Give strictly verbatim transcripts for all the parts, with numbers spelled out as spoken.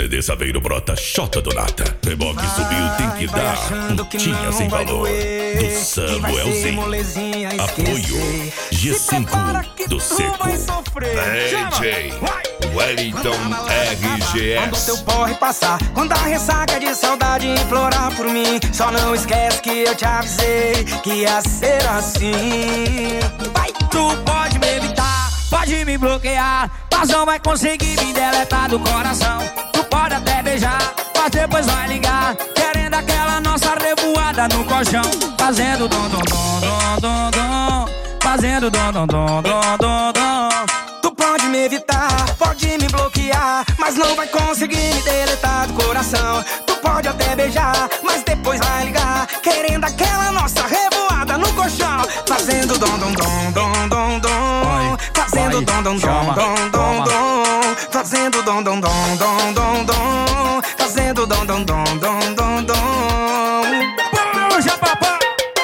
C D Saveiro brota Xota do Nata. Reboque subiu, tem que dar. Tinha sem valor. Do Samuelzinho. Apoio G cinco do Seco. D J Wellington R G S. Quando teu porre passar, quando a ressaca de saudade implorar por mim, só não esquece que eu te avisei que ia ser assim. Vai, tu pode me evitar, pode me bloquear, mas não vai conseguir me deletar do coração. Tu pode até beijar, mas depois vai ligar, querendo aquela nossa revoada no colchão. Fazendo dom dom dom dom dom dom, fazendo dom dom dom dom dom dom. Tu pode me evitar, pode me bloquear, mas não vai conseguir me deletar do coração. Tu pode até beijar, mas depois vai ligar, querendo aquela nossa revoada no colchão. Fazendo dom dom dom dom dom dom, fazendo dom dom dom dom dom dom, fazendo dom dom dom dom dom dom, fazendo dom dom dom dom dom dom. Puxa, papai!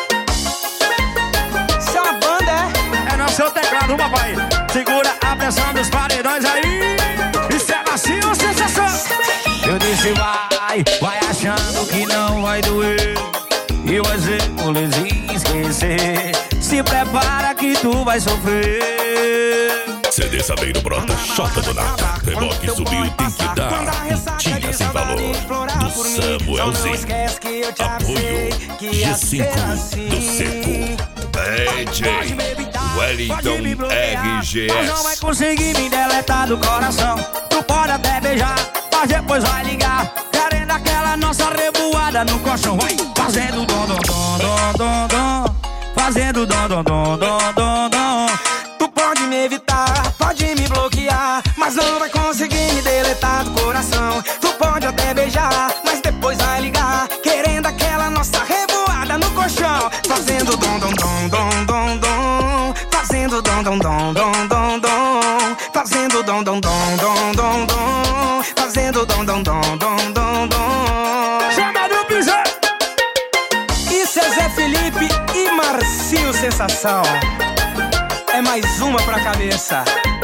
Isso é uma banda, é? É no seu teclado, papai. Segura a pressão dos paredões aí. Isso é macio, sensação. Eu disse vai, vai achando que não vai doer, e vai ser molezinho esquecer. Se prepara que tu vai sofrer. C D Saveiro brota Xota do Nata. Reboque subiu, tem que dar. Tinha sem valor. Do Samuelzinho. Apoio G cinco do Seco. D J Wellington R G S. Não vai conseguir me deletar do coração. Tu pode até beijar, mas depois vai ligar, querendo aquela nossa revoada no colchão. Vai fazendo dom dom dom dom dom dom, fazendo dom dom dom dom dom dom. Tu pode me evitar, pode me bloquear, mas não vai conseguir me deletar do coração. Tu pode até beijar, mas depois vai ligar, querendo aquela nossa revoada no colchão. Fazendo dom dom dom dom dom dom, fazendo dom dom dom dom dom dom, fazendo dom dom dom dom dom dom, fazendo dom dom dom dom dom dom. Chama do pisão. Isso é Zé Felipe e Marcinho Sensação. É mais uma pra cabeça.